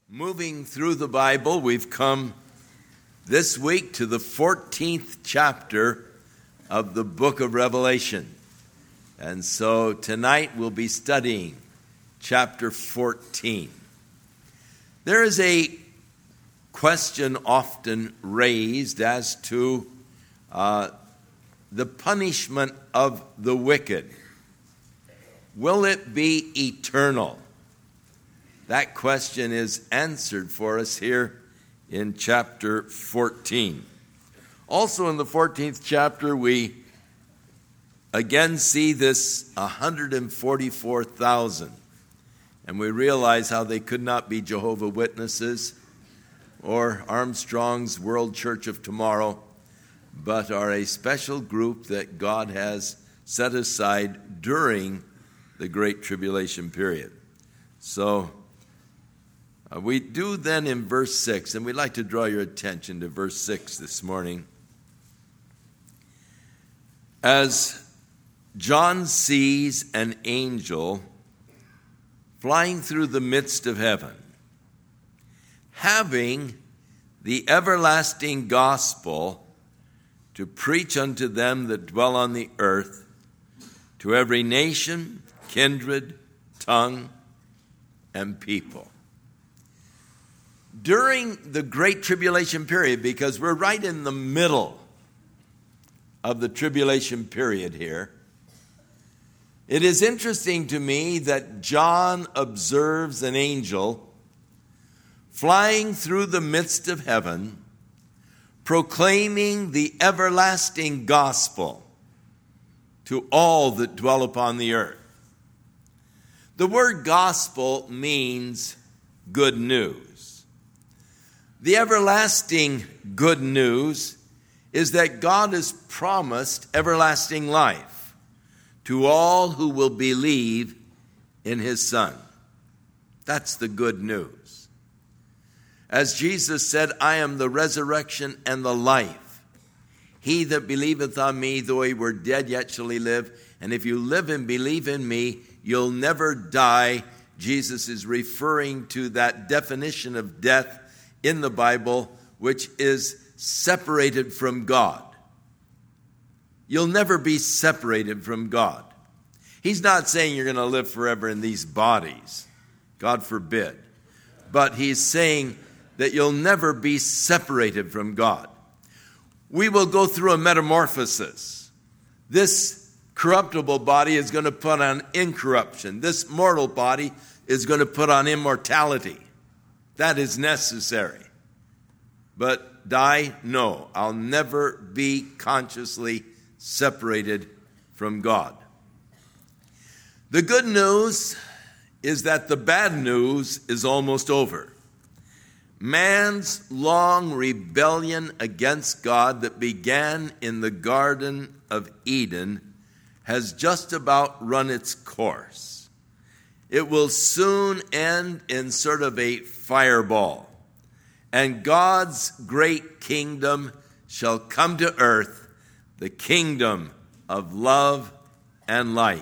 Moving through the Bible, we've come this week to the 14th chapter of the book of Revelation. And so tonight we'll be studying chapter 14. There is a question often raised as to the punishment of the wicked. Will it be eternal? That question is answered for us here in chapter 14. Also in the 14th chapter, we again see this 144,000. And we realize how they could not be Jehovah's Witnesses or Armstrong's World Church of Tomorrow, but are a special group that God has set aside during the Great Tribulation period. So we do then in verse 6, and we'd like to draw your attention to verse 6 this morning. As John sees an angel flying through the midst of heaven, having the everlasting gospel to preach unto them that dwell on the earth, to every nation, kindred, tongue, and people. During the Great Tribulation period, because we're right in the middle of the tribulation period here, it is interesting to me that John observes an angel flying through the midst of heaven, proclaiming the everlasting gospel to all that dwell upon the earth. The word gospel means good news. The everlasting good news is that God has promised everlasting life to all who will believe in his Son. That's the good news. As Jesus said, I am the resurrection and the life. He that believeth on me, though he were dead, yet shall he live. And if you live and believe in me, you'll never die. Jesus is referring to that definition of death in the Bible, which is separated from God. You'll never be separated from God. He's not saying you're going to live forever in these bodies. God forbid. But he's saying that you'll never be separated from God. We will go through a metamorphosis. This corruptible body is going to put on incorruption. This mortal body is going to put on immortality. That is necessary. But die? No. I'll never be consciously separated from God. The good news is that the bad news is almost over. Man's long rebellion against God that began in the Garden of Eden has just about run its course. It will soon end in sort of a fireball, and God's great kingdom shall come to earth, the kingdom of love and light.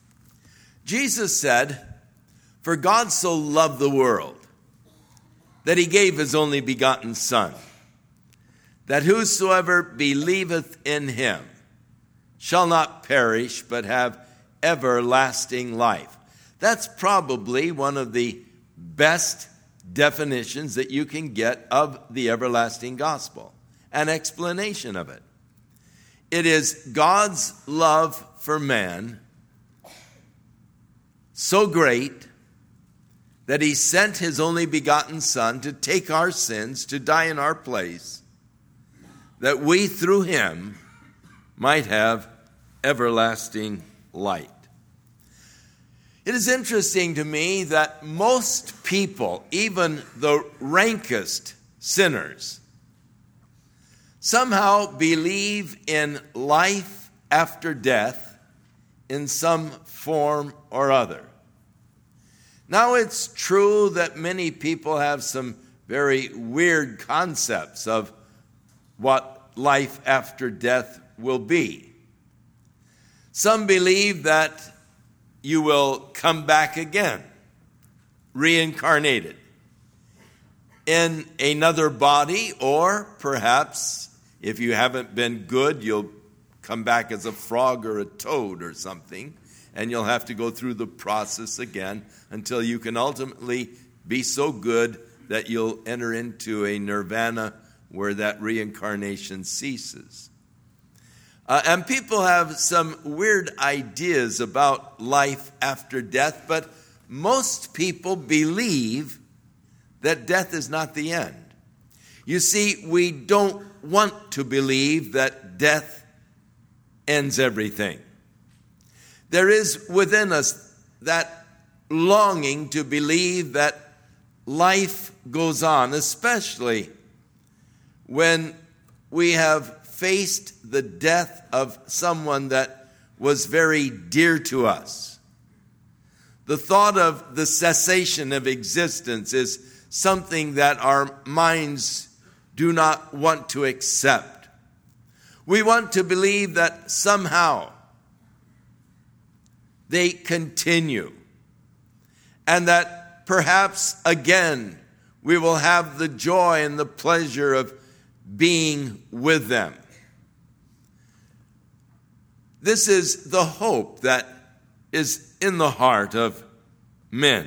Jesus said, for God so loved the world that he gave his only begotten Son, that whosoever believeth in him shall not perish, but have everlasting life. That's probably one of the best definitions that you can get of the everlasting gospel, an explanation of it. It is God's love for man so great that he sent his only begotten Son to take our sins, to die in our place, that we through him might have everlasting light. It is interesting to me that most people, even the rankest sinners, somehow believe in life after death in some form or other. Now, it's true that many people have some very weird concepts of what life after death will be. Some believe that you will come back again, reincarnated. in another body, or perhaps if you haven't been good, you'll come back as a frog or a toad or something, and you'll have to go through the process again until you can ultimately be so good that you'll enter into a nirvana where that reincarnation ceases. And people have some weird ideas about life after death, but most people believe that death is not the end. You see, we don't want to believe that death ends everything. There is within us that longing to believe that life goes on, especially when we have faced the death of someone that was very dear to us. The thought of the cessation of existence is something that our minds do not want to accept. We want to believe that somehow they continue, and that perhaps again we will have the joy and the pleasure of being with them. This is the hope that is in the heart of men.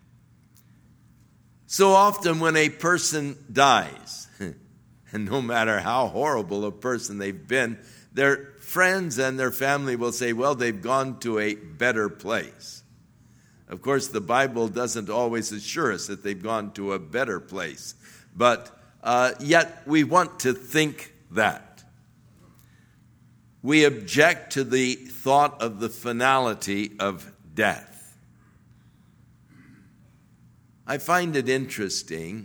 So often when a person dies, and no matter how horrible a person they've been, their friends and their family will say, well, they've gone to a better place. Of course, the Bible doesn't always assure us that they've gone to a better place, but yet we want to think that. We object to the thought of the finality of death. I find it interesting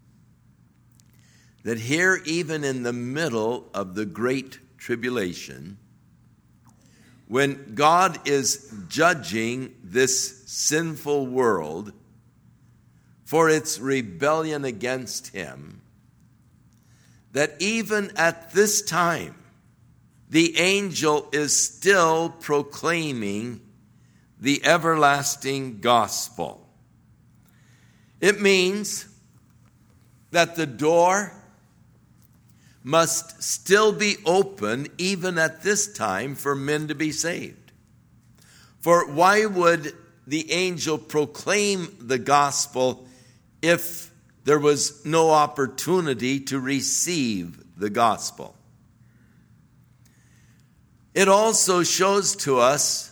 that here, even in the middle of the Great Tribulation, when God is judging this sinful world for its rebellion against Him, that even at this time, the angel is still proclaiming the everlasting gospel. It means that the door must still be open even at this time for men to be saved. For why would the angel proclaim the gospel if there was no opportunity to receive the gospel? It also shows to us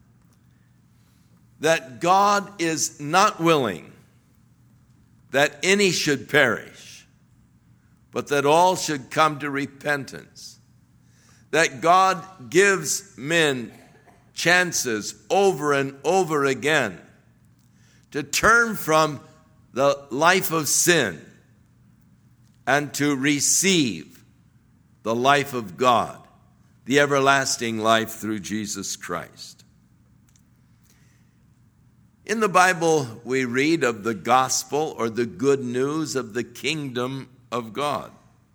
that God is not willing that any should perish, but that all should come to repentance. That God gives men chances over and over again to turn from the life of sin and to receive the life of God, the everlasting life through Jesus Christ. In the Bible, we read of the gospel or the good news of the kingdom of God.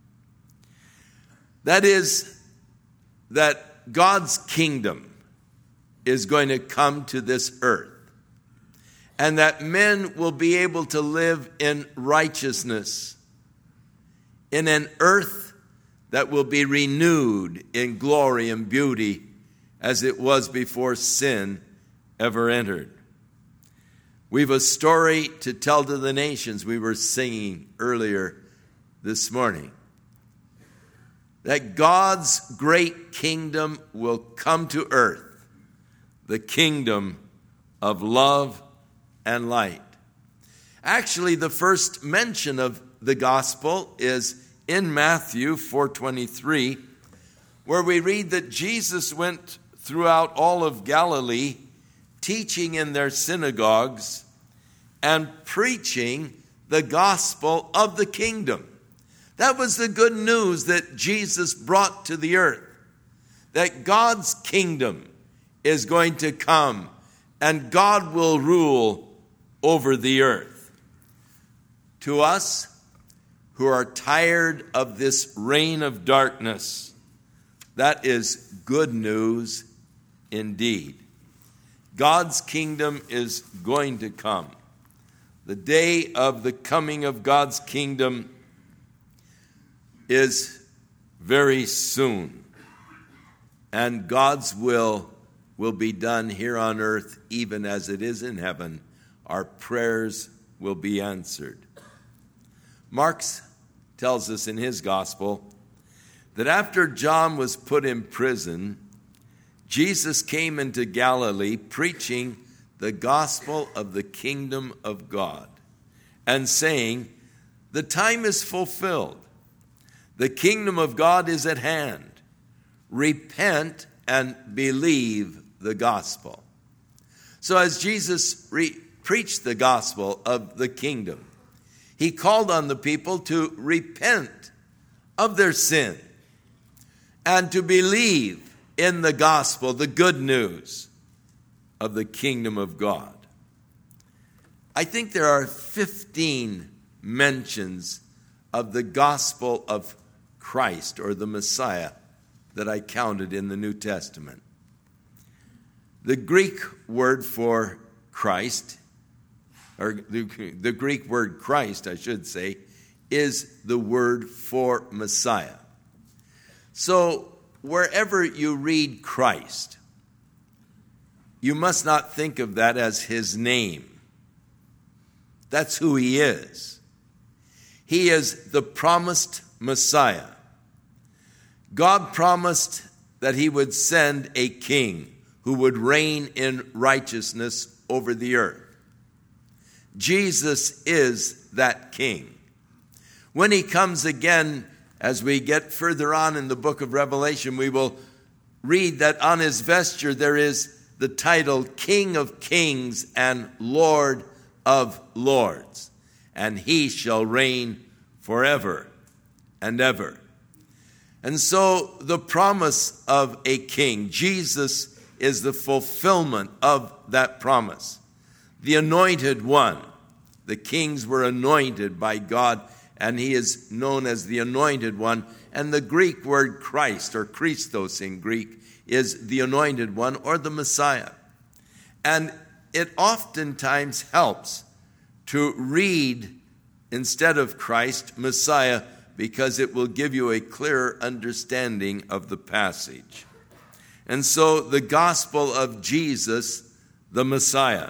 That is, that God's kingdom is going to come to this earth, and that men will be able to live in righteousness in an earth that will be renewed in glory and beauty as it was before sin ever entered. We've a story to tell to the nations we were singing earlier this morning. That God's great kingdom will come to earth, the kingdom of love and light. Actually, the first mention of the gospel is in Matthew 4:23, where we read that Jesus went throughout all of Galilee, teaching in their synagogues and preaching the gospel of the kingdom. That was the good news that Jesus brought to the earth, that God's kingdom is going to come and God will rule over the earth. To us who are tired of this reign of darkness, that is good news indeed. God's kingdom is going to come. The day of the coming of God's kingdom is very soon, and God's will be done here on earth even as it is in heaven. Our prayers will be answered. Mark tells us in his gospel that after John was put in prison, Jesus came into Galilee preaching the gospel of the kingdom of God and saying, "The time is fulfilled. The kingdom of God is at hand. Repent and believe the gospel." So as Jesus preached the gospel of the kingdom, he called on the people to repent of their sin and to believe in the gospel, the good news of the kingdom of God. I think there are 15 mentions of the gospel of Christ or the Messiah that I counted in the New Testament. The Greek word for Christ, or the Greek word Christ, I should say, is the word for Messiah. So wherever you read Christ, you must not think of that as his name. That's who he is. He is the promised Messiah. God promised that he would send a king who would reign in righteousness over the earth. Jesus is that king. When he comes again, as we get further on in the book of Revelation, we will read that on his vesture there is the title King of Kings and Lord of Lords, and he shall reign forever and ever. And so the promise of a king, Jesus is the fulfillment of that promise. The anointed one. The kings were anointed by God, and he is known as the anointed one. And the Greek word Christ, or Christos in Greek, is the anointed one or the Messiah. And it oftentimes helps to read, instead of Christ, Messiah, because it will give you a clearer understanding of the passage. And so the gospel of Jesus, the Messiah.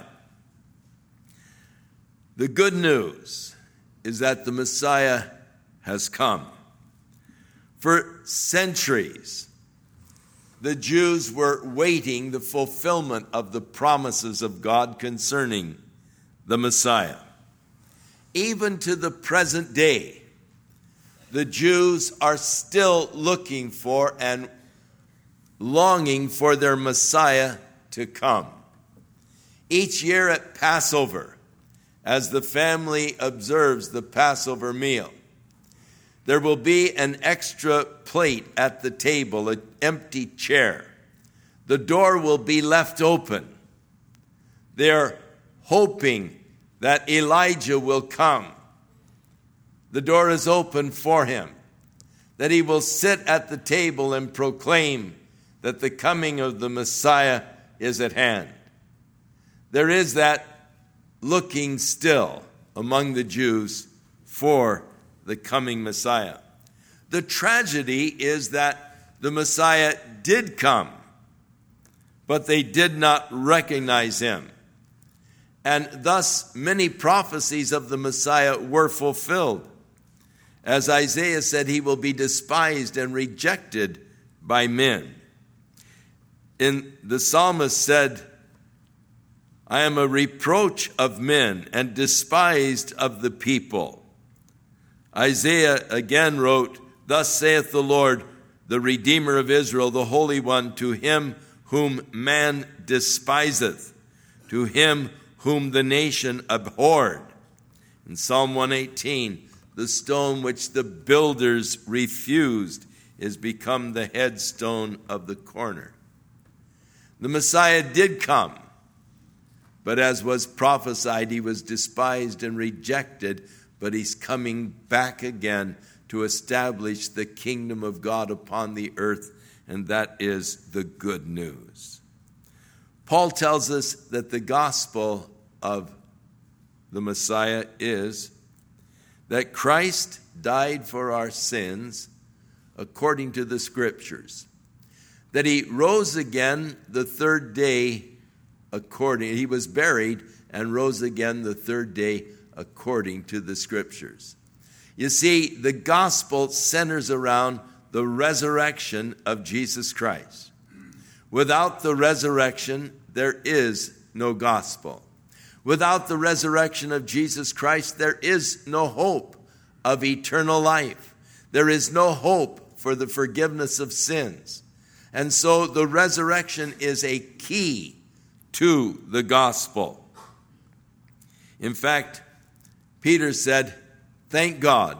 The good news is that the Messiah has come. For centuries, the Jews were waiting the fulfillment of the promises of God concerning the Messiah. Even to the present day, the Jews are still looking for and longing for their Messiah to come. Each year at Passover, as the family observes the Passover meal, there will be an extra plate at the table, an empty chair. The door will be left open. They're hoping that Elijah will come. The door is open for him, that he will sit at the table and proclaim that the coming of the Messiah is at hand. There is that looking still among the Jews for the coming Messiah. The tragedy is that the Messiah did come, but they did not recognize him. And thus many prophecies of the Messiah were fulfilled. As Isaiah said, he will be despised and rejected by men. The psalmist said, I am a reproach of men and despised of the people. Isaiah again wrote, Thus saith the Lord, the Redeemer of Israel, the Holy One, to him whom man despiseth, to him whom the nation abhorred. In Psalm 118, the stone which the builders refused is become the headstone of the corner. The Messiah did come, but as was prophesied, he was despised and rejected, but he's coming back again to establish the kingdom of God upon the earth, and that is the good news. Paul tells us that the gospel of the Messiah, is that Christ died for our sins according to the Scriptures, that he rose again the third day he was buried and rose again the third day according to the Scriptures. You see, the gospel centers around the resurrection of Jesus Christ. Without the resurrection, there is no gospel. Without the resurrection of Jesus Christ, there is no hope of eternal life. There is no hope for the forgiveness of sins. And so the resurrection is a key to the gospel. In fact, Peter said, "Thank God,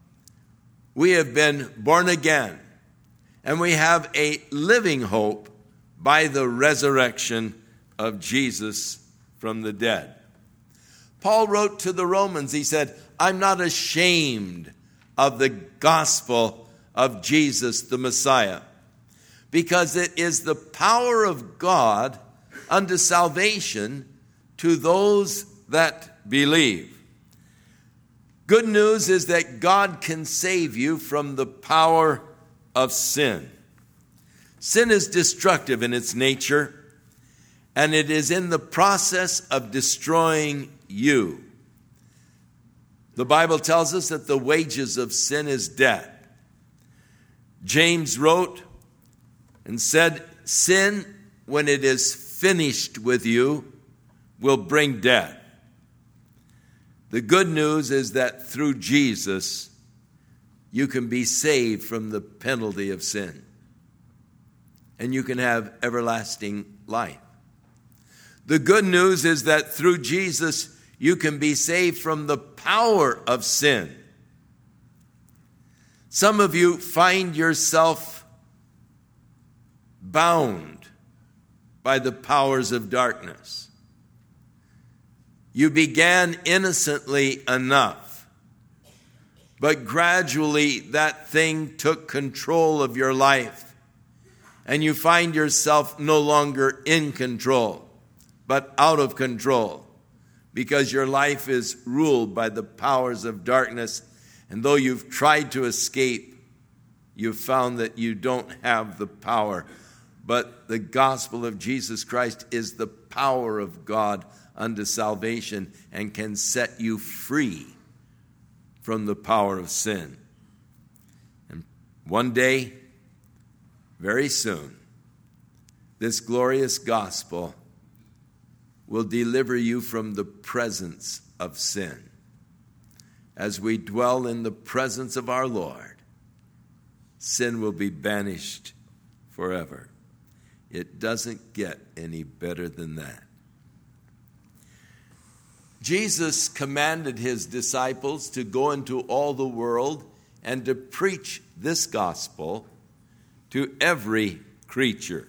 we have been born again, and we have a living hope by the resurrection of Jesus from the dead." Paul wrote to the Romans, he said, "I'm not ashamed of the gospel of Jesus the Messiah, because it is the power of God unto salvation to those that believe." Good news is that God can save you from the power of sin. Sin is destructive in its nature, and it is in the process of destroying you. The Bible tells us that the wages of sin is death. James wrote and said, "Sin, when it is finished with you, will bring death." The good news is that through Jesus, you can be saved from the penalty of sin, and you can have everlasting life. The good news is that through Jesus, you can be saved from the power of sin. Some of you find yourself bound by the powers of darkness. You began innocently enough, but gradually that thing took control of your life, and you find yourself no longer in control, but out of control, because your life is ruled by the powers of darkness. And though you've tried to escape, you've found that you don't have the power. But the gospel of Jesus Christ is the power of God unto salvation and can set you free from the power of sin. And one day, very soon, this glorious gospel will deliver you from the presence of sin. As we dwell in the presence of our Lord, sin will be banished forever. It doesn't get any better than that. Jesus commanded his disciples to go into all the world and to preach this gospel to every creature.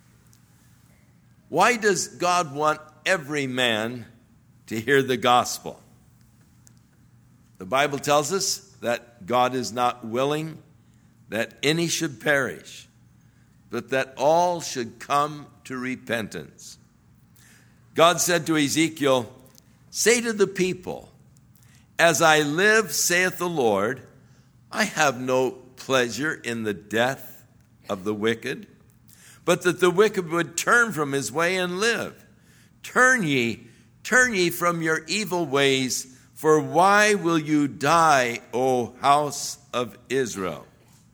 Why does God want every man to hear the gospel? The Bible tells us that God is not willing that any should perish, but that all should come to repentance. God said to Ezekiel, "Say to the people, as I live, saith the Lord, I have no pleasure in the death of the wicked, but that the wicked would turn from his way and live. Turn ye from your evil ways, for why will you die, O house of Israel?"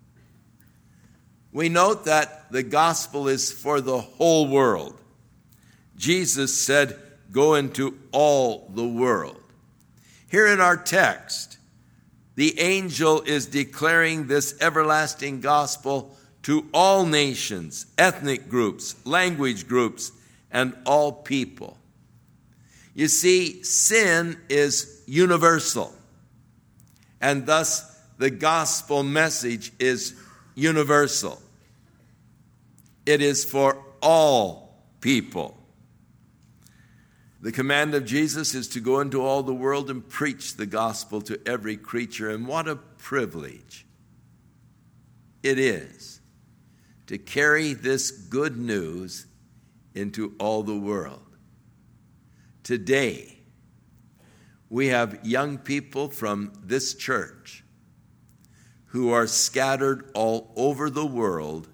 We note that the gospel is for the whole world. Jesus said, "Go into all the world." Here in our text, the angel is declaring this everlasting gospel to all nations, ethnic groups, language groups, and all people. You see, sin is universal, and thus the gospel message is universal. It is for all people. The command of Jesus is to go into all the world and preach the gospel to every creature. And what a privilege it is to carry this good news into all the world. Today, we have young people from this church who are scattered all over the world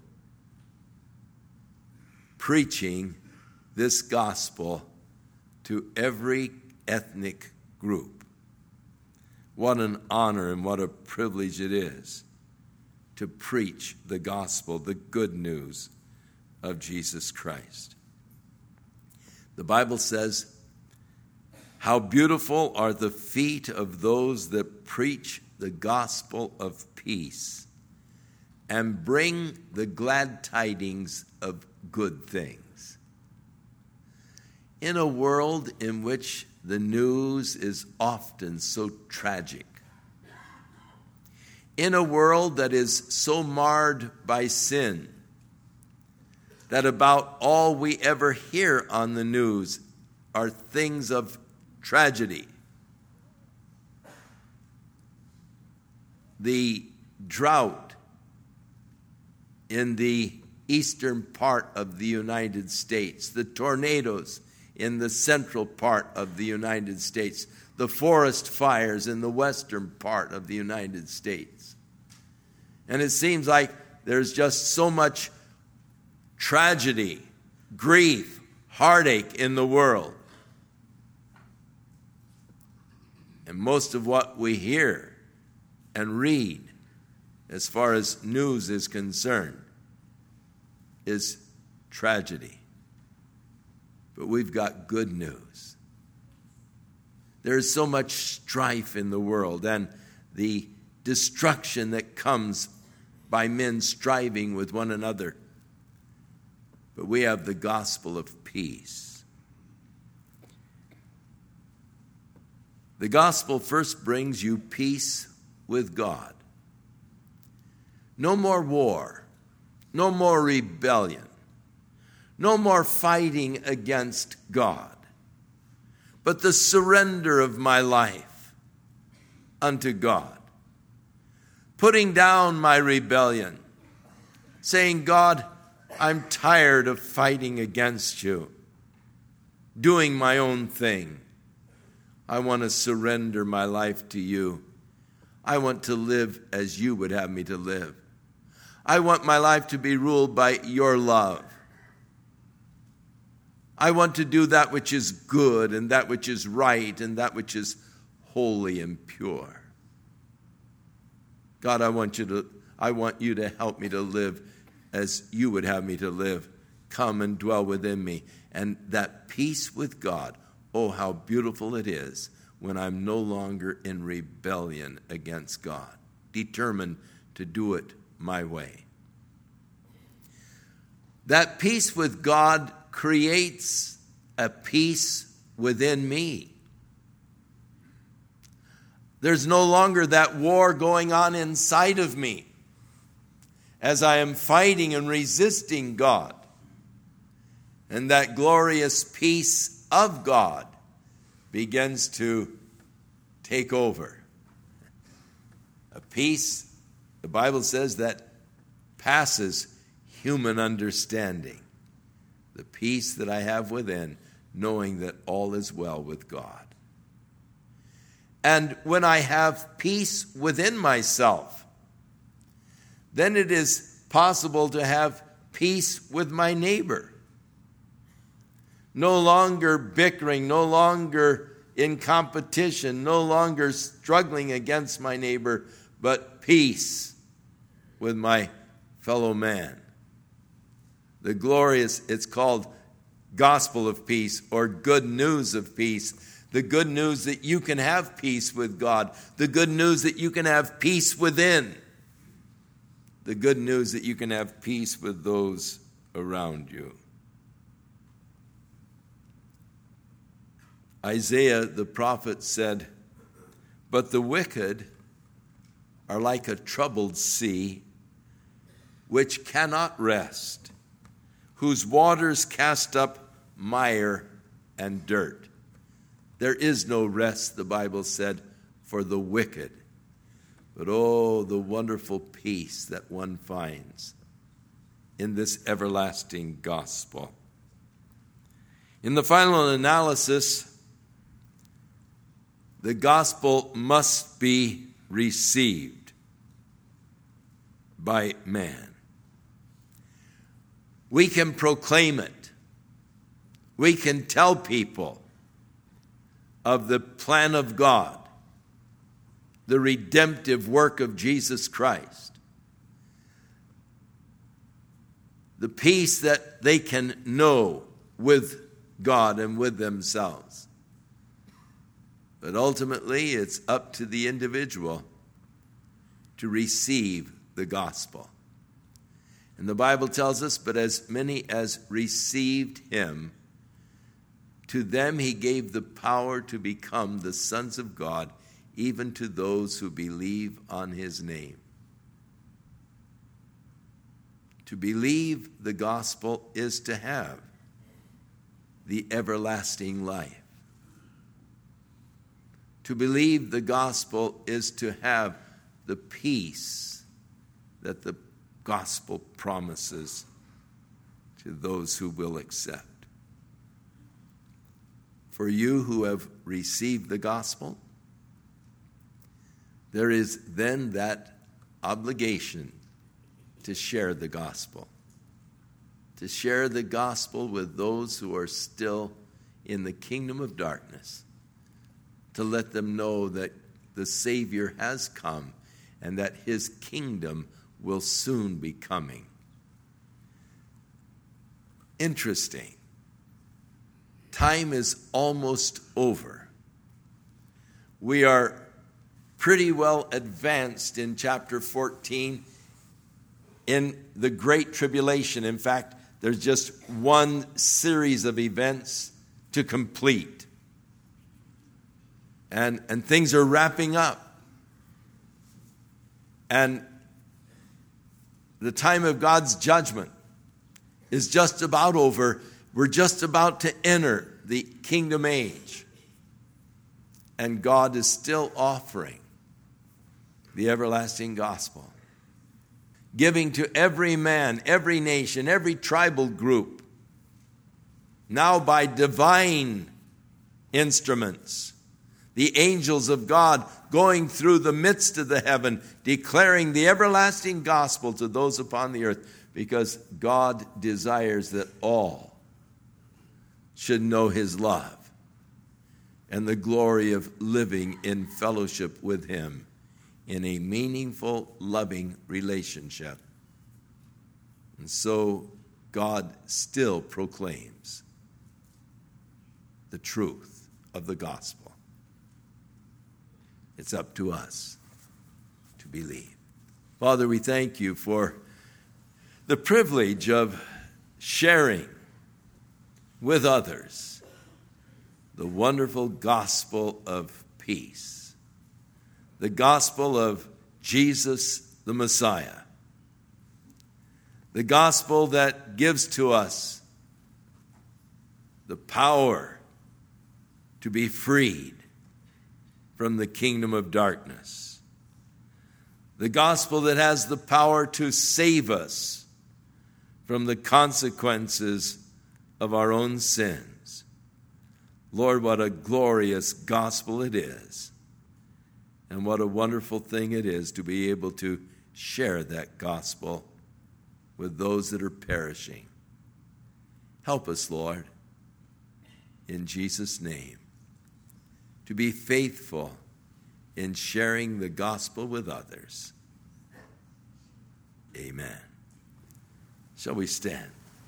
preaching this gospel to every ethnic group. What an honor and what a privilege it is to preach the gospel, the good news of Jesus Christ. The Bible says, "How beautiful are the feet of those that preach the gospel of peace and bring the glad tidings of good things." In a world in which the news is often so tragic, in a world that is so marred by sin, that about all we ever hear on the news are things of tragedy. The drought in the eastern part of the United States, the tornadoes in the central part of the United States, the forest fires in the western part of the United States. And it seems like there's just so much tragedy, grief, heartache in the world. And most of what we hear and read, as far as news is concerned, is tragedy. But we've got good news. There is so much strife in the world and the destruction that comes by men striving with one another. But we have the gospel of peace. The gospel first brings you peace with God. No more war, no more rebellion, no more fighting against God, but the surrender of my life unto God. Putting down my rebellion, saying, "God, I'm tired of fighting against you, doing my own thing. I want to surrender my life to you. I want to live as you would have me to live. I want my life to be ruled by your love. I want to do that which is good and that which is right and that which is holy and pure. God, I want you to help me to live as you would have me to live. Come and dwell within me." And that peace with God, oh, how beautiful it is when I'm no longer in rebellion against God, determined to do it my way. That peace with God creates a peace within me. There's no longer that war going on inside of me as I am fighting and resisting God. And that glorious peace of God begins to take over. A peace, the Bible says, that passes human understanding. The peace that I have within, knowing that all is well with God. And when I have peace within myself, then it is possible to have peace with my neighbor. No longer bickering, no longer in competition, no longer struggling against my neighbor, but peace with my fellow man. The glorious, it's called gospel of peace or good news of peace. The good news that you can have peace with God. The good news that you can have peace within. The good news that you can have peace with those around you. Isaiah the prophet said, "But the wicked are like a troubled sea, which cannot rest, whose waters cast up mire and dirt." There is no rest, the Bible said, for the wicked. But oh, the wonderful peace that one finds in this everlasting gospel. In the final analysis, the gospel must be received by man. We can proclaim it. We can tell people of the plan of God, the redemptive work of Jesus Christ, the peace that they can know with God and with themselves. But ultimately, it's up to the individual to receive the gospel. And the Bible tells us, but as many as received him, to them he gave the power to become the sons of God, even to those who believe on his name. To believe the gospel is to have the everlasting life. To believe the gospel is to have the peace that the gospel promises to those who will accept. For you who have received the gospel, there is then that obligation to share the gospel. To share the gospel with those who are still in the kingdom of darkness. To let them know that the Savior has come and that his kingdom will soon be coming. Interesting. Time is almost over. We are pretty well advanced in chapter 14 in the Great Tribulation. In fact, there's just one series of events to complete. And things are wrapping up. And the time of God's judgment is just about over. We're just about to enter the kingdom age. And God is still offering the everlasting gospel, giving to every man, every nation, every tribal group, now by divine instruments, the angels of God going through the midst of the heaven, declaring the everlasting gospel to those upon the earth, because God desires that all should know his love and the glory of living in fellowship with him in a meaningful, loving relationship. And so God still proclaims the truth of the gospel. It's up to us to believe. Father, we thank you for the privilege of sharing with others the wonderful gospel of peace, the gospel of Jesus the Messiah, the gospel that gives to us the power to be freed from the kingdom of darkness, the gospel that has the power to save us from the consequences of our own sins. Lord, what a glorious gospel it is, and what a wonderful thing it is to be able to share that gospel with those that are perishing. Help us, Lord, in Jesus' name, to be faithful in sharing the gospel with others. Amen. Shall we stand?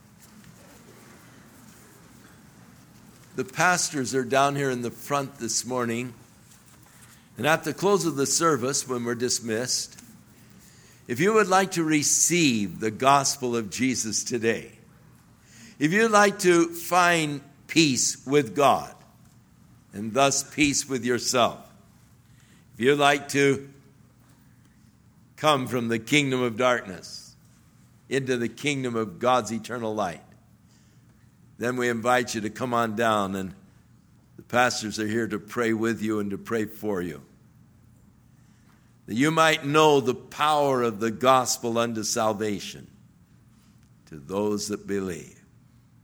The pastors are down here in the front this morning, and at the close of the service, when we're dismissed, if you would like to receive the gospel of Jesus today, if you'd like to find peace with God, and thus peace with yourself, if you'd like to come from the kingdom of darkness into the kingdom of God's eternal light, then we invite you to come on down, and the pastors are here to pray with you and to pray for you, that you might know the power of the gospel unto salvation to those that believe.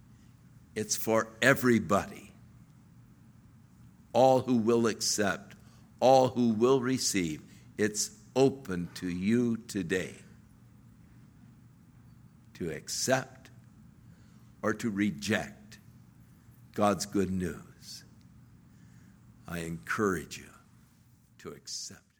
It's for everybody. All who will accept, all who will receive. It's open to you today to accept or to reject God's good news. I encourage you to accept.